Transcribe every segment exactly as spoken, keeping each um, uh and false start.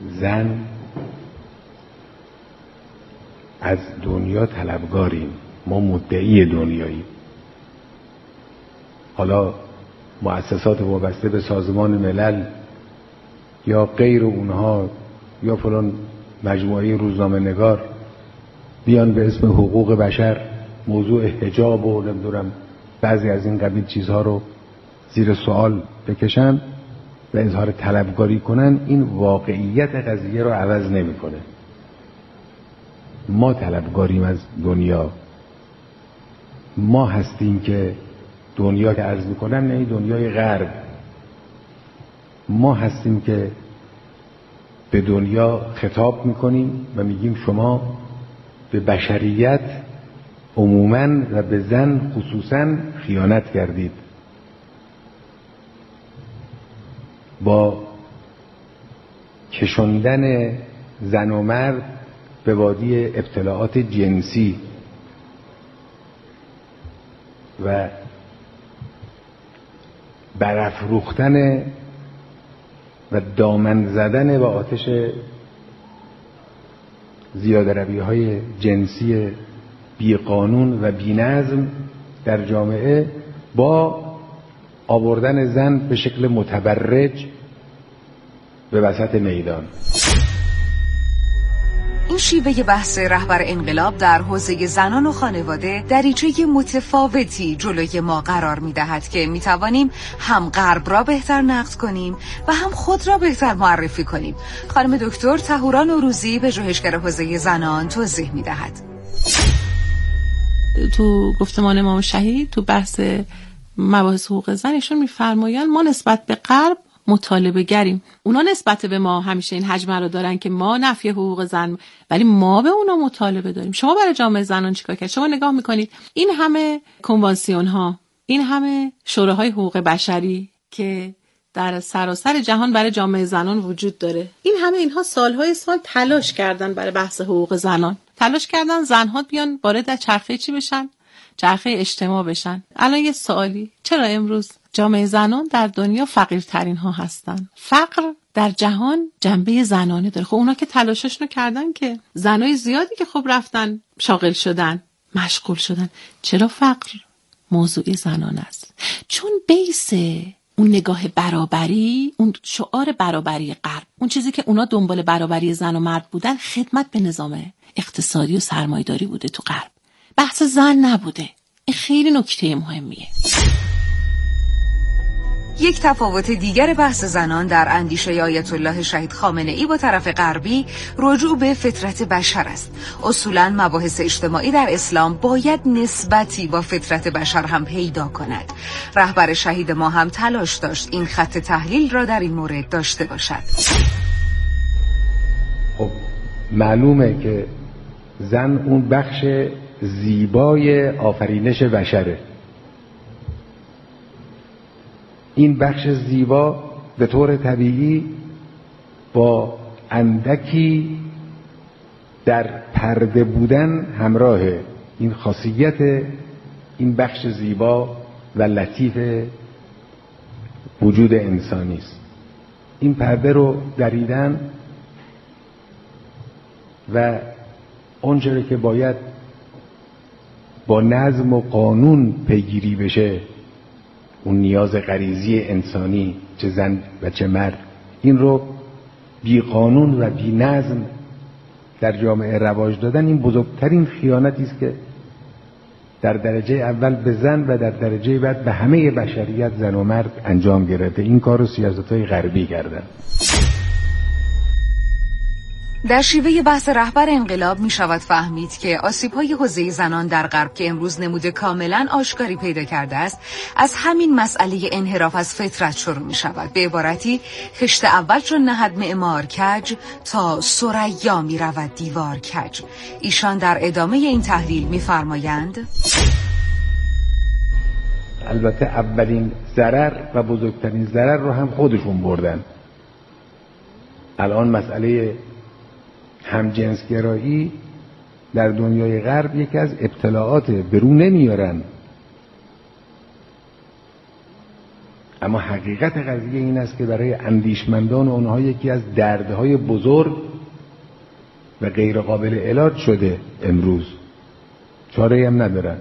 زن از دنیا طلبگاریم، ما مدعی دنیاییم. حالا مؤسسات وابسته به سازمان ملل یا غیر اونها یا فلان مجموعه روزنامه نگار بیان به اسم حقوق بشر موضوع حجاب و نمیدونم بعضی از این قبیل چیزها رو زیر سوال بکشن و اظهار طلبگاری کنن، این واقعیت قضیه رو عوض نمیکنه. ما طلبگاریم از دنیا، ما هستیم که دنیا که عرض میکنم نه دنیای غرب، ما هستیم که به دنیا خطاب میکنیم و میگیم شما به بشریت عموماً و به زن خصوصاً خیانت کردید. با کشوندن زن و مرد به وادی ابتلاعات جنسی و برافروختن و دامن زدن با آتش زیاده‌روی‌های جنسی بی قانون و بی نظم در جامعه با آوردن زن به شکل متبرج به وسط میدان. این شیوه بحث رهبر انقلاب در حوزه زنان و خانواده دریچه متفاوتی جلوی ما قرار می‌دهد که می‌توانیم هم غرب را بهتر نقد کنیم و هم خود را بهتر معرفی کنیم. خانم دکتر طهورا نوروزی پژوهشگر حوزه زنان توضیح می‌دهد. تو گفتمان امام شهید تو بحث مباحث حقوق زن ایشون می‌فرمایند ما نسبت به غرب مطالبه گریم. اونا نسبت به ما همیشه این حجم رو دارن که ما نفی حقوق زن، ولی ما به اونا مطالبه داریم. شما برای جامعه زنان چیکار کردید؟ شما نگاه میکنید این همه کنوانسیون ها، این همه شوراهای حقوق بشری که در سراسر جهان برای جامعه زنان وجود داره، این همه اینها سالهای سال تلاش کردن برای بحث حقوق زنان، تلاش کردن زنها بیان وارد در چرخه چی بشن؟ چرخه اجتماع بشن. الان یه سوالی، چرا امروز جامعه زنان در دنیا فقیرترین ها هستن؟ فقر در جهان جنبه زنانه داره. خب اونا که تلاششونو کردن که زنای زیادی که خب رفتن شاغل شدن، مشغول شدن. چرا فقر موضوع زنان است؟ چون بیس اون نگاه برابری، اون شعار برابری غرب، اون چیزی که اونا دنبال برابری زن و مرد بودن، خدمت به نظام اقتصادی و سرمایه‌داری بوده تو غرب. بحث زن نبوده. این خیلی نکته مهمیه. یک تفاوت دیگر بحث زنان در اندیشه آیت الله شهید خامنه ای با طرف غربی رجوع به فطرت بشر است. اصولاً مباحث اجتماعی در اسلام باید نسبتی با فطرت بشر هم پیدا کند. رهبر شهید ما هم تلاش داشت این خط تحلیل را در این مورد داشته باشد. خب معلومه که زن اون بخش زیبای آفرینش بشره. این بخش زیبا به طور طبیعی با اندکی در پرده بودن همراهه. این خاصیت این بخش زیبا و لطیف وجود انسانی است. این پرده رو دریدن و اونجوری که باید با نظم و قانون پیگیری بشه، اون نیاز غریزی انسانی چه زن و چه مرد، این رو بی قانون و بی نظم در جامعه رواج دادن، این بزرگترین خیانتی است که در درجه اول به زن و در درجه بعد به همه بشریت، زن و مرد، انجام گرفته. این کار رو سیاست‌های غربی کردن. در شیوه بحث رهبر انقلاب می شود فهمید که آسیب‌های حوزه زنان در غرب که امروز نمود کاملا آشکاری پیدا کرده است، از همین مسئله انحراف از فطرت شروع می شود. به عبارتی خشت اول چون نهد معمار کج، تا ثریا می رود دیوار کج. ایشان در ادامه این تحلیل می فرمایند: البته اولین ضرر و بزرگترین ضرر رو هم خودشون بردن. الان مسئله همجنسگرایی در دنیای غرب یکی از ابتلاعات، برون نمیارن. اما حقیقت قضیه این است که برای اندیشمندان اونها یکی از دردهای بزرگ و غیر قابل علاج شده امروز، چاره‌ای هم ندارن.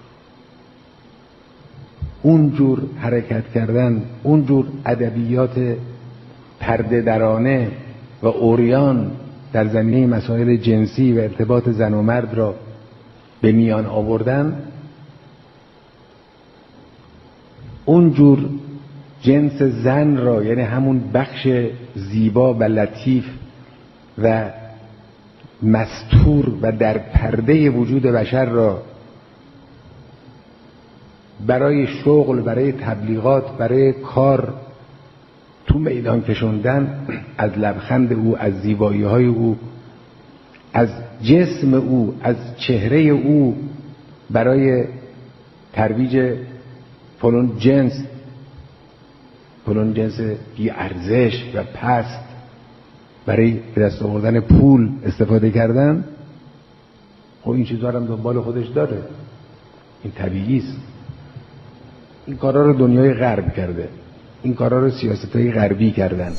اونجور حرکت کردن، اونجور ادبیات پرده درانه و عریان در زمینه مسائل جنسی و ارتباط زن و مرد را به میان آوردن، اونجور جنس زن را، یعنی همون بخش زیبا و لطیف و مستور و در پرده وجود بشر را برای شغل، برای تبلیغات، برای کار تو میدان کشوندن، از لبخند او، از زیبایی های او، از جسم او، از چهره او، برای ترویج فلان جنس فلان جنس بی ارزش و پست، برای به دست آوردن پول استفاده کردن. خب این چیزها هم دنبال خودش داره، این طبیعی است. این کارا رو دنیای غرب کرده، این کارا رو سیاست‌های غربی کردن.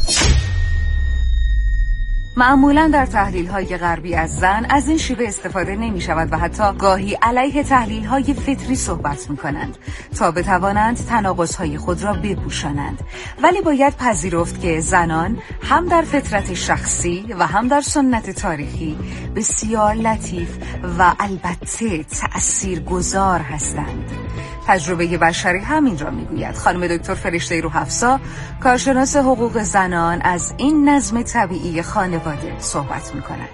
معمولاً در تحلیل‌های غربی از زن از این شیوه استفاده نمی‌شود و حتی گاهی علیه تحلیل‌های فطری صحبت می‌کنند تا بتوانند تناقض‌های خود را بپوشانند. ولی باید پذیرفت که زنان هم در فطرت شخصی و هم در سنت تاریخی بسیار لطیف و البته تأثیرگذار هستند. تجربه بشری همین را میگوید. خانم دکتر فرشته روح‌افزا، کارشناس حقوق زنان، از این نظم طبیعی خانواده صحبت میکند.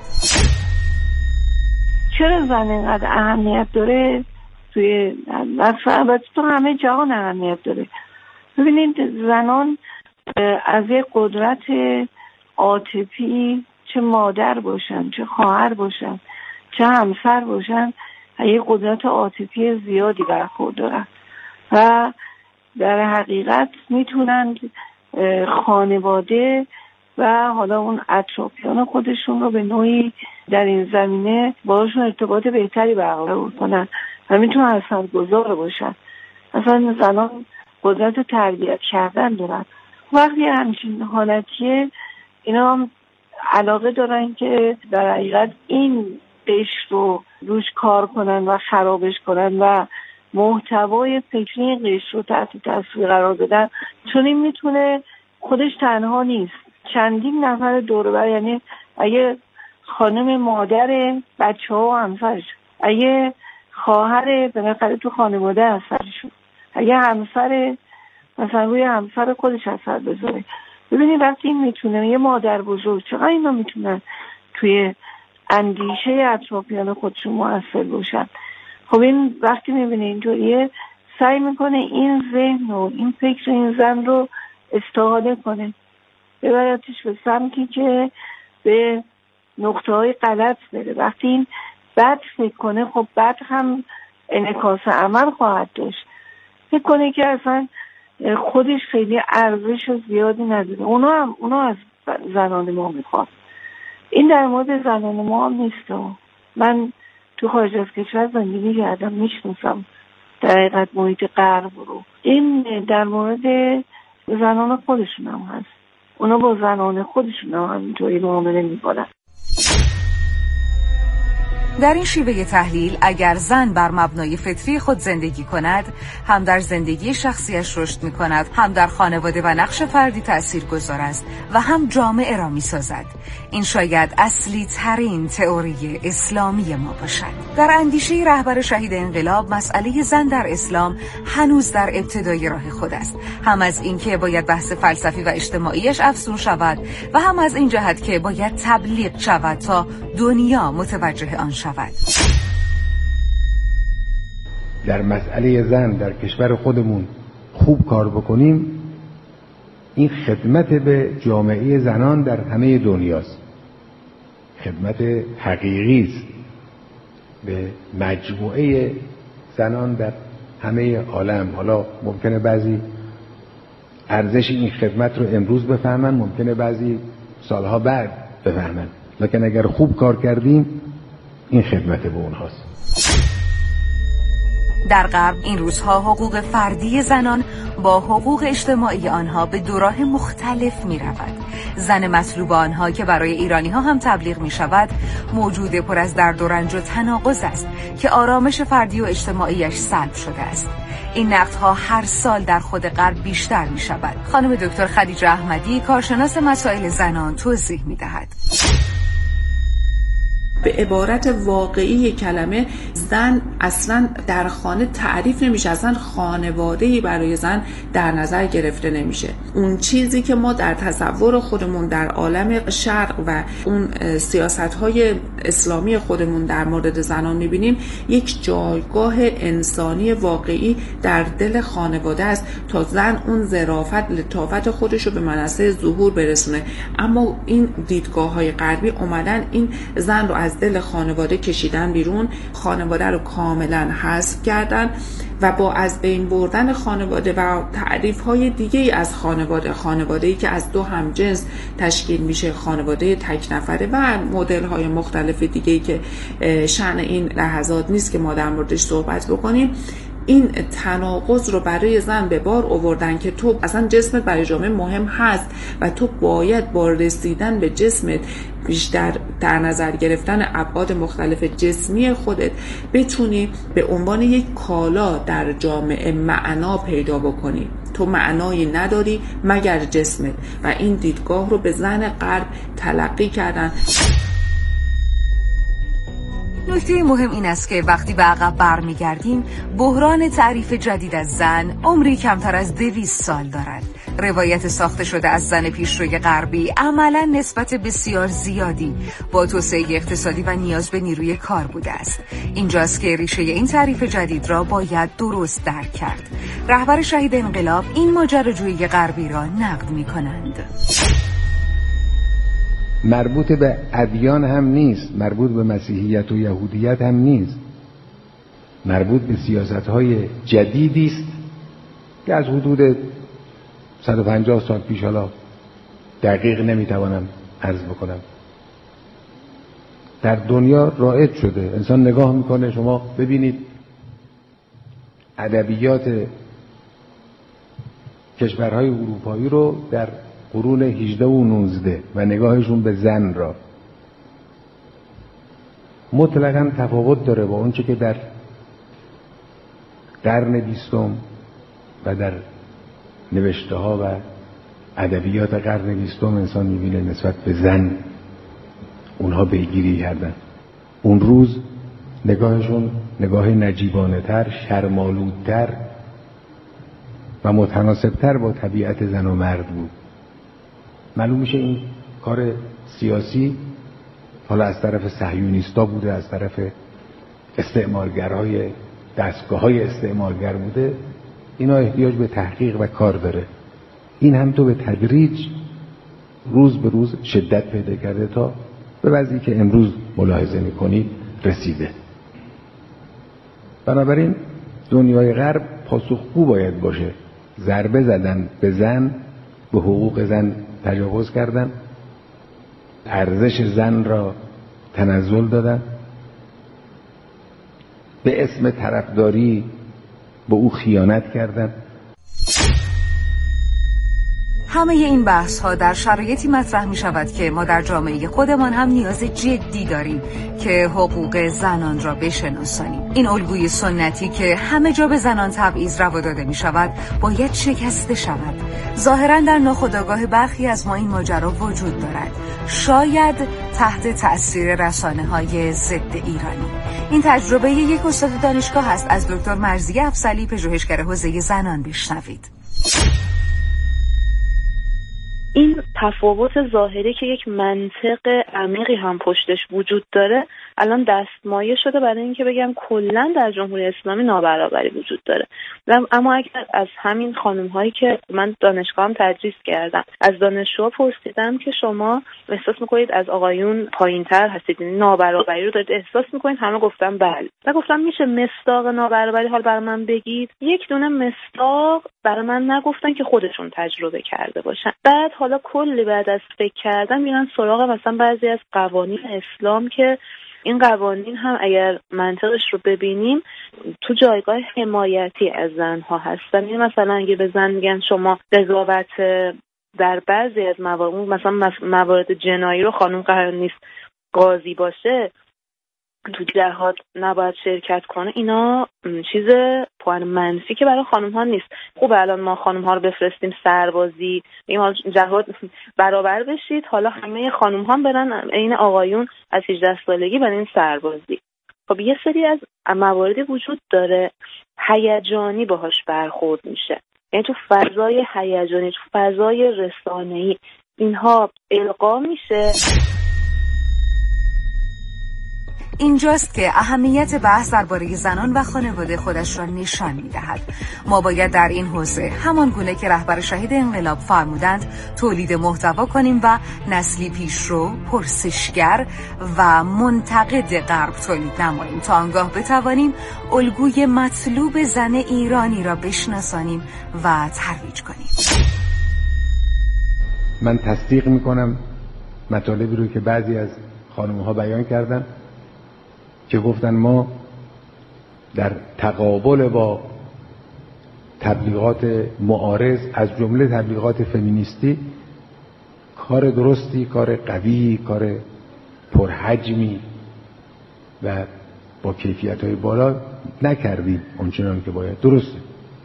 چرا زن اینقدر اهمیت داره توی البته تو همه جهان اهمیت داره؟ ببینید زنان از یک قدرت عاطفی، چه مادر باشن، چه خواهر باشن، چه همسر باشن، یک قدرت عاطفی زیادی برخوردارن و در حقیقت میتونن خانواده و حالا اون اطرافیان خودشون رو به نوعی در این زمینه باشون ارتباط بهتری برقرار کنن و میتونن اثرگذار باشن. اصلا زنان قدرت تربیت کردن دارن. وقتی همچین حالتیه اینا هم علاقه دارن که در حقیقت این قشر رو روش کار کنن و خرابش کنن و محتوای فکری قشر رو تحت تاثیر قرار بدن، چون این میتونه خودش تنها نیست، چندین نفر دور و بر، یعنی اگه خانم مادر بچه ها و همسرش، اگه خواهر بالاخره تو خانواده اثرشون، اگه همسر مثلا روی همسر خودش اثر بذاره. ببینید وقتی این میتونه، یه مادر بزرگ، چقدر اینا میتونن توی اندیشه اطرافیان خودشون مؤثر باشن. خب این وقتی میبینه اینطوریه، سعی میکنه این ذهن و این فکر این زن رو استفاده کنه، ببرتش به سمتی که به نقطه های غلط بره. وقتی این بد فکر کنه، خب بد هم انعکاس عمل خواهد داشت. فکر کنه که اصلا خودش خیلی ارزش زیادی نداره. اونا هم اونا از زنان ما میخواد. این در مورد زنان ما هم نیست. من تو خارج از کشور زندگی کردم، میشناسم در حقیقت محیط غرب رو. این در مورد زنان خودشون هم هست. اونا با زنان خودشون هم همینطوری معامله میکنن. در این شیوه تحلیل اگر زن بر مبنای فطری خود زندگی کند، هم در زندگی شخصیش رشد می کند، هم در خانواده و نقش فردی تأثیر گذار است و هم جامعه را می سازد. این شاید اصلی ترین تئوری اسلامی ما باشد. در اندیشه رهبر شهید انقلاب مسئله زن در اسلام هنوز در ابتدای راه خود است، هم از این که باید بحث فلسفی و اجتماعیش افزون شود و هم از این جهت که باید تبلیغ شود تا دنیا متوجه آن شود. در مسئله زن در کشور خودمون خوب کار بکنیم، این خدمت به جامعه زنان در همه دنیاست، خدمت حقیقی است به مجموعه زنان در همه عالم. حالا ممکنه بعضی ارزش این خدمت رو امروز بفهمن، ممکنه بعضی سالها بعد بفهمن، لکن اگر خوب کار کردیم این خدمت به اونهاست. در غرب این روزها حقوق فردی زنان با حقوق اجتماعی آنها به دو راه مختلف می رود. زن مطلوب آنها که برای ایرانی ها هم تبلیغ می شود موجود پر از درد و رنج و تناقض است که آرامش فردی و اجتماعیش سلب شده است. این نقدها هر سال در خود غرب بیشتر می شود. خانم دکتر خدیجه احمدی، کارشناس مسائل زنان، توضیح می دهد. به عبارت واقعی کلمه زن اصلا در خانه تعریف نمیشه، اصلا خانواده‌ای برای زن در نظر گرفته نمیشه. اون چیزی که ما در تصور خودمون در عالم شرق و اون سیاست‌های اسلامی خودمون در مورد زنان میبینیم یک جایگاه انسانی واقعی در دل خانواده است تا زن اون ظرافت لطافت خودش رو به منصه ظهور برسونه. اما این دیدگاه‌های غربی اومدن این زن رو از دل خانواده کشیدن بیرون، خانواده رو کاملا حذف کردن و با از بین بردن خانواده و تعریف‌های دیگه‌ای از خانواده، خانواده‌ای که از دو همجنس تشکیل میشه، خانواده تک نفره و مدل‌های مختلف دیگه‌ای که شأن این لحظات نیست که ما در موردش صحبت بکنیم، این تناقض رو برای زن به بار آوردن که تو اصلا جسمت برای جامعه مهم هست و تو باید با رسیدن به جسمت، بیشتر در نظر گرفتن ابعاد مختلف جسمی خودت، بتونی به عنوان یک کالا در جامعه معنا پیدا بکنی. تو معنایی نداری مگر جسمت. و این دیدگاه رو به زن غرب تلقی کردن. نکته مهم این است که وقتی به عقب برمیگردیم، بحران تعریف جدید از زن عمری کمتر از دویست سال دارد. روایت ساخته شده از زن پیشروی غربی عملاً نسبت بسیار زیادی با توسعه اقتصادی و نیاز به نیروی کار بوده است. اینجاست که ریشه این تعریف جدید را باید درست درک کرد. رهبر شهید انقلاب این ماجراجویی غربی را نقد می‌کنند. مربوط به ادیان هم نیست، مربوط به مسیحیت و یهودیت هم نیست، مربوط به سیاست‌های جدیدی است که از حدود صد و پنجاه سال پیش، حالا دقیق نمیتوانم عرض بکنم، در دنیا رایج شده. انسان نگاه میکنه، شما ببینید ادبیات کشورهای اروپایی رو در قرون هجده و نوزده و نگاهشون به زن را، مطلقاً تفاوت داره با اون چه که در قرن بیستم و در نوشته ها و ادبیات قرن بیستم انسان میبینه نسبت به زن اونها پیگیری کردن. اون روز نگاهشون نگاه نجیبانه تر، شرم‌آلودتر و متناسبتر با طبیعت زن و مرد بود. معلوم میشه این کار سیاسی حالا از طرف صهیونیستا بوده، از طرف استعمارگرهای دستگاه‌های استعمارگر بوده. اینا احتیاج به تحقیق و کار داره. این هم تو به تدریج روز به روز شدت پیدا کرده تا به وضعی که امروز ملاحظه میکنید رسیده. بنابراین دنیای غرب پاسخگو باید باشه. ضربه زدن به زن، به حقوق زن تجاوز کردن، ارزش زن را تنزل دادن، به اسم طرفداری به او خیانت کردن. همه این بحث ها در شرایطی مطرح می شود که ما در جامعه خودمان هم نیاز جدی داریم که حقوق زنان را بشناسانیم. این الگوی سنتی که همه جا به زنان تبعیض روا داده می شود باید شکسته شود. ظاهرا در ناخودآگاه برخی از ما این ماجرا وجود دارد، شاید تحت تأثیر رسانه های ضد ایرانی. این تجربه یک استاد دانشگاه است. از دکتر مرضیه افضلی، پژوهشگر حوزه زنان، بشنوید. این تفاوت ظاهری که یک منطق عمیقی هم پشتش وجود داره الان دستمایه شده برای اینکه بگم کلا در جمهوری اسلامی نابرابری وجود داره. اما اگر از همین خانم هایی که من دانشگاهم تدریس کردم، از دانشجوها پرسیدم که شما احساس میکنید از آقایون پایینتر هستید، نابرابری رو دارید احساس میکنید؟ همه گفتم بله. و گفتم میشه مصداق نابرابری حال برای من بگید؟ یک دونه مصداق برای من نگفتن که خودشون تجربه کرده باشن. بعد حالا کلی بعد از فکر کردم میرن سراغ مثلا بعضی از قوانین اسلام که این قوانین هم اگر منطقش رو ببینیم تو جایگاه حمایتی از زنها هستن. این مثلا اگه به زن میگن شما قضاوت در بعضی از موارد، مثلا موارد جنایی رو خانم قرار نیست قاضی باشه، تو جهاد نباید شرکت کنه، اینا چیز پوان منفی که برای خانم ها نیست. خوب الان ما خانم ها رو بفرستیم سربازی، این جهاد برابر بشید، حالا همه خانم ها برن این آقایون از هجده سالگی برن سربازی. خب یه سری از مواردی وجود داره هیجانی باهاش برخورد میشه، یعنی تو فضای هیجانی، تو فضای رسانه‌ای اینها القا میشه. اینجاست که اهمیت بحث درباره زنان و خانواده خودش را نشان می‌دهد. ما باید در این حوزه همان گونه که رهبر شهید انقلاب فرمودند تولید محتوا کنیم و نسلی پیشرو، پرسشگر و منتقد غرب تولید نماییم تا آنگاه بتوانیم الگوی مطلوب زن ایرانی را بشناسانیم و ترویج کنیم. من تصدیق می‌کنم مطالبی رو که بعضی از خانم‌ها بیان کردن که گفتن ما در تقابل با تبلیغات معارض از جمله تبلیغات فمینیستی کار درستی، کار قوی، کار پرحجمی و با کیفیت‌های بالا نکردیم اونچنان که باید. درسته.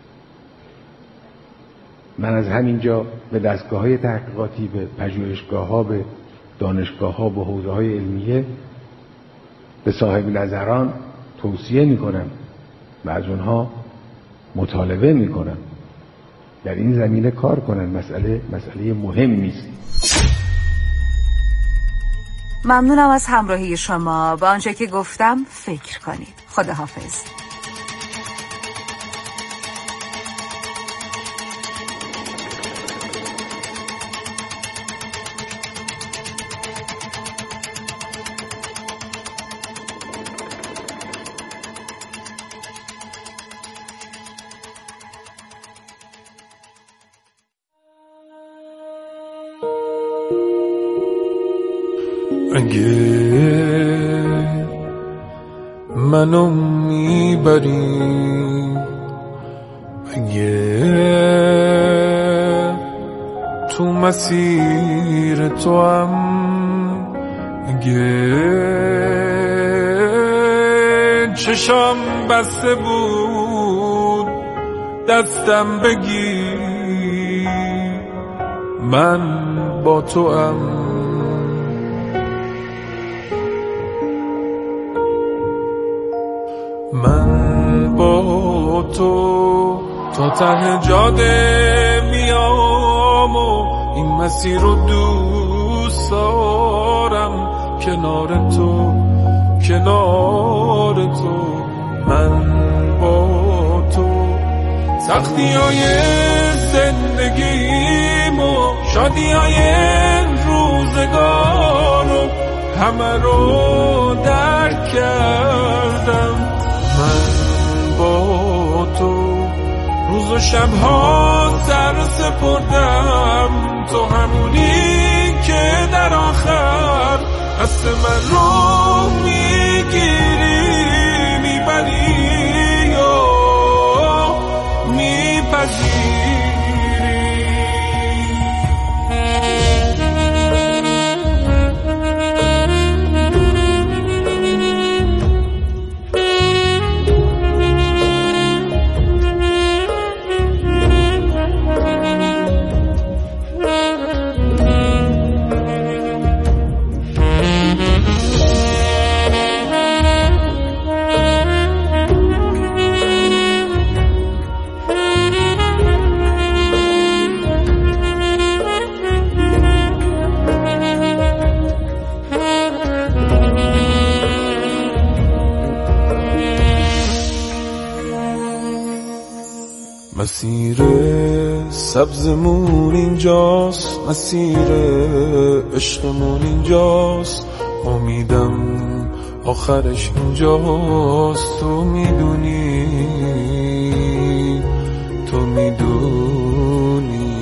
من از همینجا به دستگاه‌های تحقیقاتی، به پژوهشگاه‌ها، به دانشگاه‌ها، به حوزه‌های علمیه، به صاحب نظران توصیه میکنم و از اونها مطالبه میکنم در این زمینه کار کنن. مسئله مسئله مهمی است. ممنونم از همراهی شما. به آنچه که گفتم فکر کنید. خداحافظ. اگه منو میبری، اگه تو مسیر تو هم، اگه چشام بسته بود دستم بگی، من با تو هم. من با تو تا ته جاده میام و این مسیر رو دوست دارم، کنار تو کنار تو. من با تو سختی های زندگیم و شادی های روزگار و همه رو درک کردم. من با تو روز و شبها سر سپردم، تو همونی که در آخر دست من رو میگیری، میبری و میپذیری. مسیر سبزمون اینجاست، مسیر عشقمون اینجاست، امیدم آخرش اینجاست. تو میدونی، تو میدونی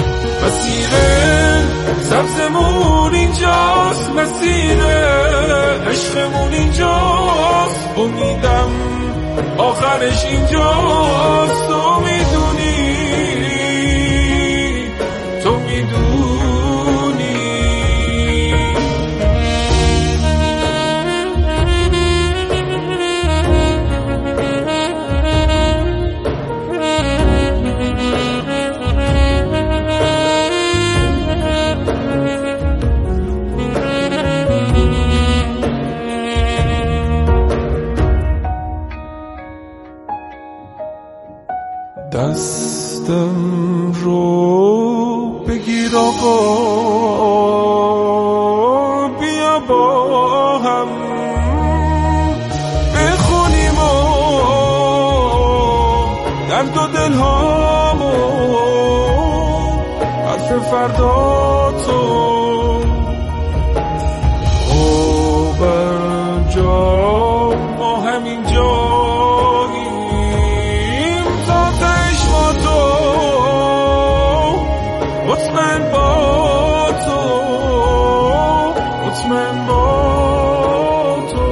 مسیر سبزمون اینجاست، مسیر عشقمون اینجاست، امیدم آخرش اینجاست. تو میدونی، تو میدونی. دستم رو بگیر آقا، بیا با هم بخونیم و درد و دل هامو، حرف فردا تو او برجا ما همین جاییم تا تشما تو، مطمئن با تو، مطمئن با تو.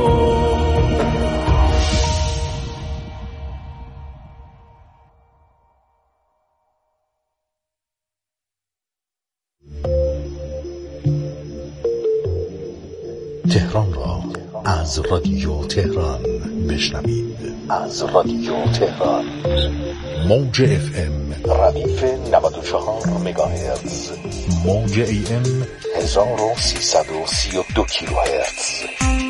تهران را از رادیو تهران بشنوید. از رادیو تهران موج اف ام ردیف نود و چهار مگاهرتز، موج ای ام هزار و سیصد و سی و دو کیلوهرتز.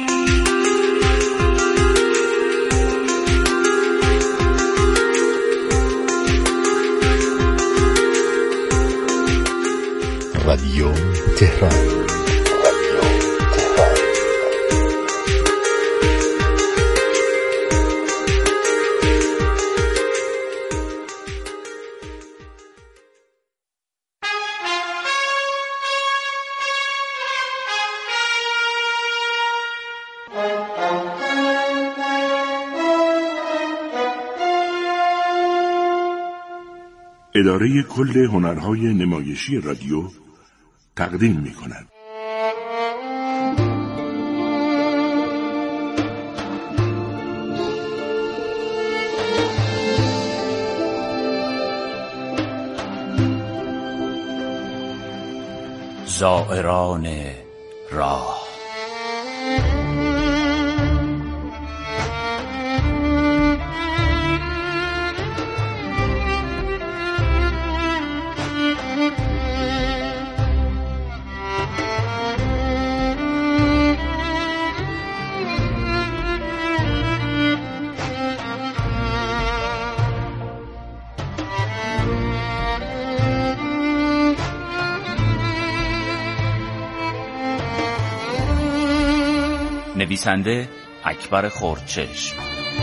رادیو تهران. اداره کل هنرهای نمایشی رادیو تقدیم می کند. زائران راه. نویسنده اکبر خردچشم،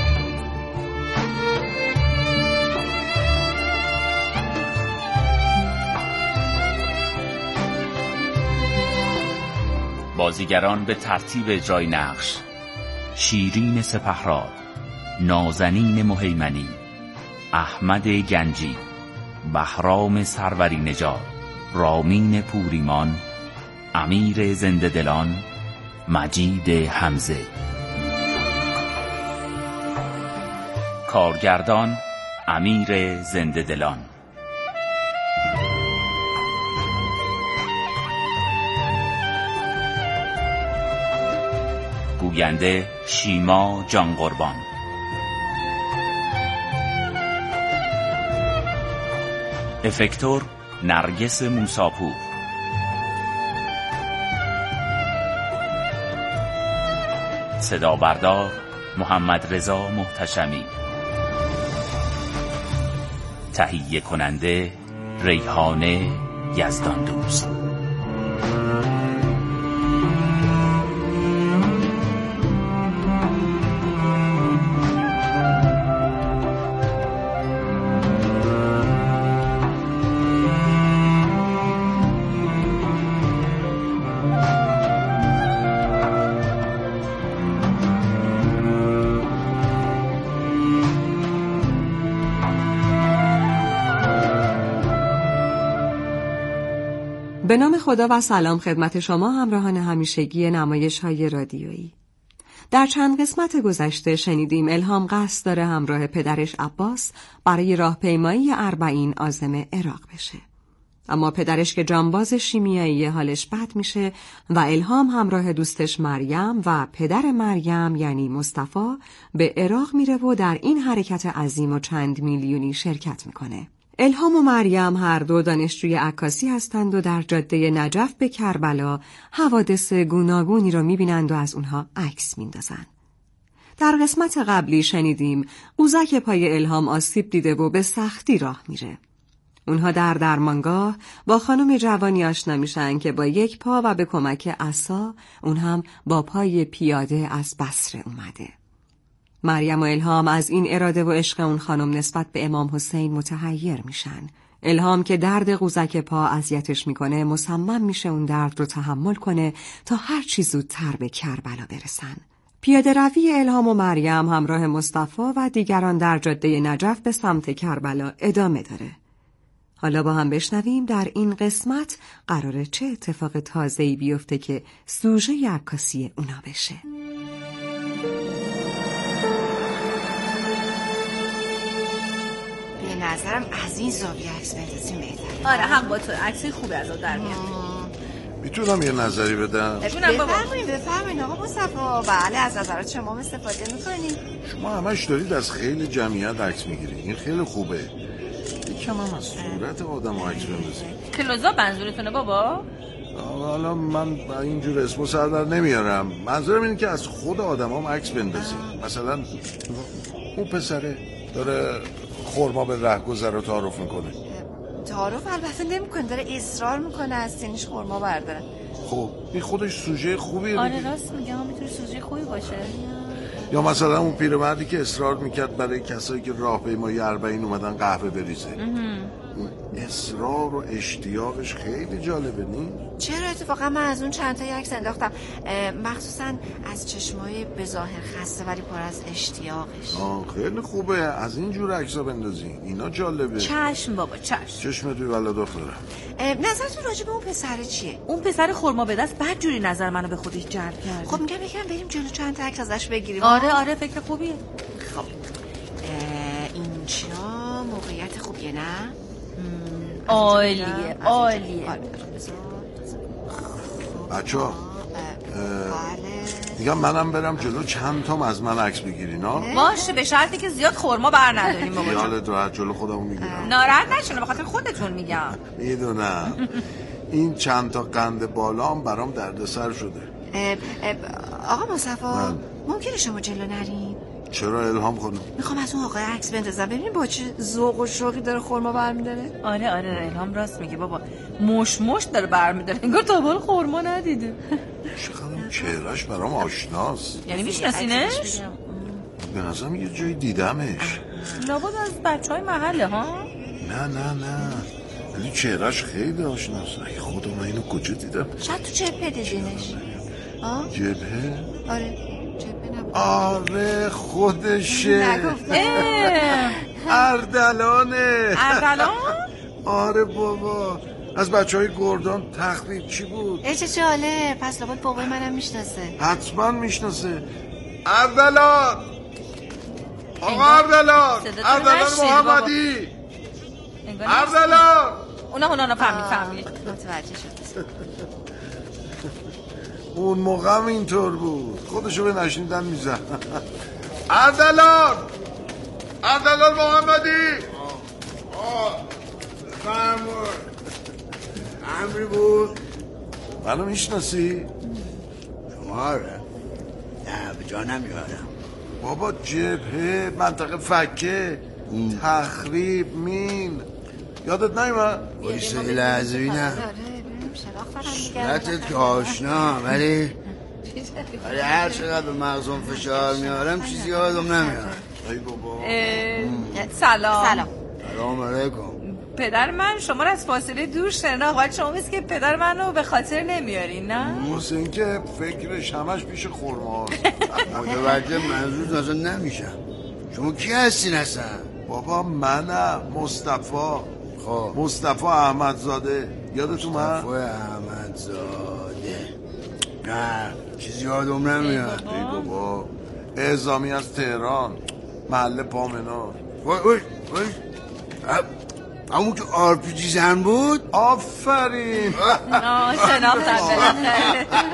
بازیگران به ترتیب اجرای نقش: شیرین سپهراد، نازنین مهیمنی، احمد گنجی، بهرام سروری نژاد، رامین پوریمان، امیر زنده دلان، مجید حمزه. کارگردان امیر زنده دلان. گوینده شیما جان قربان. افکتور نرگس موساپور. صدا بردار محمد رضا محتشمی. تهیه کننده ریحانه یزدان دوست. به نام خدا و سلام خدمت شما همراهان همیشگی نمایش‌های رادیویی. در چند قسمت گذشته شنیدیم الهام قصد داره همراه پدرش عباس برای راهپیمایی اربعین عازم عراق بشه. اما پدرش که جانباز شیمیایی حالش بد میشه و الهام همراه دوستش مریم و پدر مریم یعنی مصطفی به عراق میره و در این حرکت عظیم و چند میلیونی شرکت میکنه. الهام و مریم هر دو دانشجوی عکاسی هستند و در جاده نجف به کربلا حوادث گوناگونی رو میبینند و از اونها عکس میندازن. در قسمت قبلی شنیدیم قوزک پای الهام آسیب دیده و به سختی راه میره. اونها در درمانگاه با خانم جوانی آشنا میشن که با یک پا و به کمک عصا، اون هم با پای پیاده از بصره اومده. مریم و الهام از این اراده و عشق اون خانم نسبت به امام حسین متحیر میشن. الهام که درد قوزک پا اذیتش میکنه مصمم میشه اون درد رو تحمل کنه تا هر چی زودتر به کربلا برسن. پیاده روی الهام و مریم همراه مصطفی و دیگران در جاده نجف به سمت کربلا ادامه داره. حالا با هم بشنویم در این قسمت قراره چه اتفاق تازه‌ای بیفته که سوژه عکاسی اونا بشه. به نظرم از این زاویه عکس بندازیم بهتره. آره هم با تو عکسی خوبی از اون در میاد. میتونم یه نظری بدم؟ بفرمایید بفرمایید آقا مصطفی. بله از نظرات شما استفاده میکنید. شما همش دارید از خیلی جمعیت عکس میگیرید. این خیلی خوبه. یکم هم از صورت آدم عکس بندازید. کلوزا منظورتونه بابا؟ حالا من اینجور اسمو سر در نمیارم. منظورم اینه که از خود آدم هم عکس بندازید. مثلا اون پسره داره خورما به رهگذر رو تعارف میکنه. تعارف البته نمیکنه، داره اصرار میکنه از سینش خورما برداره. خب این خودش سوژه خوبیه. آره راست میگم، میتونه سوژه خوبی باشه. یا مثلا اون پیرمردی که اصرار میکرد برای کسایی که راهپیمایی اربعین اومدن قهوه بریزه. اصرار و اشتیاقش خیلی جالبه نی؟ چرا اتفاقا من از اون چند تا عکس انداختم، مخصوصا از چشمای به ظاهر خسته ولی پر از اشتیاقش. آه خیلی خوبه از این جور عکسا بندازی، اینا جالبه. چشم بابا چشم. چشم توی ولا دختره. نظرتون راجع به اون پسره چیه؟ اون پسر خرما به دست بعد جوری نظر منو به خودش جلب کرد. خب میگم یکم بریم جلو چند تا عکس ازش بگیریم. آره آره فکر خوبیه. خب اینجا موقعیت خوبیه نه؟ عالیه عالیه. بچه ها میگم منم برم جلو چند تام از من عکس بگیرین ها؟ باشه به شرطی که زیاد خورما بر نداریم بابا. خیالت راحت جلو خودمو میگیرم. ناراحت نشونه به خاطر خودتون میگم. میدونم این چند تا قند بالام برام دردسر شده. آقا مصطفی ممکنه شما جلو نرین؟ چرا الهام خانم؟ میخوام از اون آقای عکس بندازم ببینیم با چه ذوق و شوقی داره خرما برمی‌داره. آره آره الهام راست میگه بابا، مش مش داره برمی‌داره انگار تا حالا خرما ندیده. چقدر چهرهش برام آشناست. یعنی میشناسینش؟ به نظرم یه جایی دیدمش. لابد از بچهای محله ها؟ نه نه نه ولی چهرهش خیلی آشناست. ای خدا من اینو کجا دیدم؟ شاید تو جبهه دیدینش. جبهه؟ آره آره خودشه. نگفته اردلانه. اردلان؟ آره بابا از بچه های گردان تخریب چی بود؟ ای چه جاله پس لابد بابای منم میشناسه. حتما میشناسه. اردلان آقا اردلان اردلان محمدی اردلان. اونا اونا فهمید فهمید متوجه شد. اون موقع هم اینطور بود خودشو به نشنیدن میزن. اردلان اردلان محمدی فرمود امری بود. منو میشناسی؟ شما آره نه به جا نمیارم بابا. جبهه منطقه فکه تخریب مین یادت نیومد؟ وایسا یه لحظه بینم صورتت که آشنا ولی ولی هر چقدر به مغزم فشار میارم چیزی یادم نمیارم. ای بابا. سلام سلام سلام علیکم. پدر من شما رو از فاصله دور شناخت ولی شما مثل که پدر منو به خاطر نمیارین نه؟ محسن که فکرش همش پیش خورماست. متوجه منظور اصلا نمیشم. شما کی هستین اصلا؟ بابا منم مصطفی. خب مصطفی احمدزاده یادت اومد؟ مصطفی احمدزاده نه چیزی یادم نمیاد. ای بابا اعزامی از تهران، محل پامنار. وای وای وای همون که آر پی جی زن بود. آفرین. شناختم.